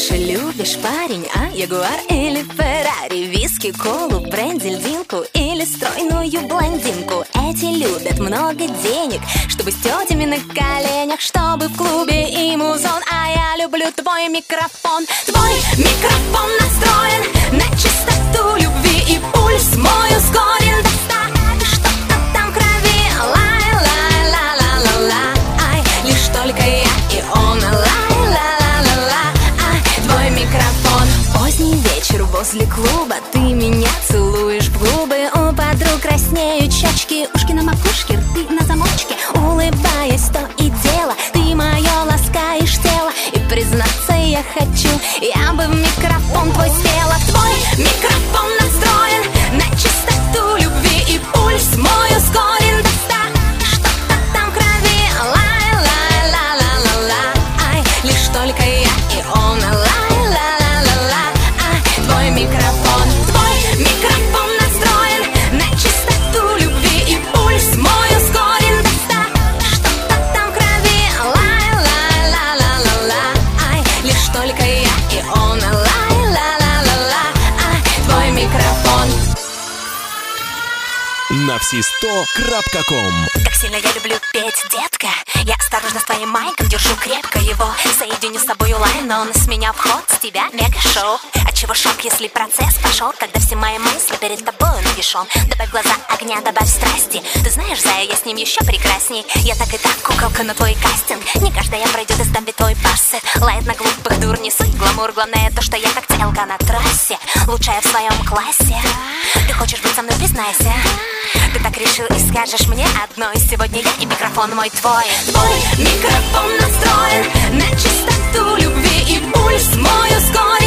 больше любишь, парень, а? Ягуар или Феррари? Виски, колу, бренди, льдинку или стройную блондинку? Эти любят много денег, чтобы с тетями на коленях, чтобы в клубе и музон. А я люблю твой микрофон. Твой микрофон настроен на чистоту любви, и пульс мой ускорен до 100. Что-то там в крови, лай-лай-ла-ла-ла-ла. Ай, лишь только я и он, лай-ла-ла-ла-ла. Твой микрофон. Поздний вечер возле клуба, ты меня целуешь в губы. У подруг краснеют щечки, ушки на макушке, рты на замочке. Улыбаясь, то и дело, ты мое ласкаешь тело. И признаться я хочу, я бы в микрофон твой спела. Твой микрофон настроен на чистоту любви, и пульс мой ускорен до 100. Что-то там в крови, лай-лай-ла-ла-ла-ла. Ай, лишь только я и он, лай-ла-ла-ла-ла. Твой микрофон настроен на чистоту любви, и пульс мой ускорен до 100. Что-то там в крови, лай-лай-ла-ла-ла-ла. Ай, лишь только я и он, лай-ла-ла-ла-ла. Твой микрофон. На все100.com. Как сильно я люблю петь, детка. Я осторожно с твоим майком держу крепко его. Соединю с собой лайн, но он с меня вход, с тебя мега-шоу. Отчего шок, если процесс пошел, когда все мои мысли перед тобой навешен. Добавь глаза огня, добавь страсти. Ты знаешь, зая, я с ним еще прекрасней. Я так и так куколка на твой кастинг. Не каждая пройдет из дамби твой пассы. Лает на глупых дур, не суть гламур. Главное то, что я как телка на трассе, лучшая в своем классе. Ты хочешь быть со мной, признайся. Ты так решил и скажешь мне одной. Сегодня я и микрофон мой твой. Твой микрофон настроен на чистоту любви, и пульс мой ускорен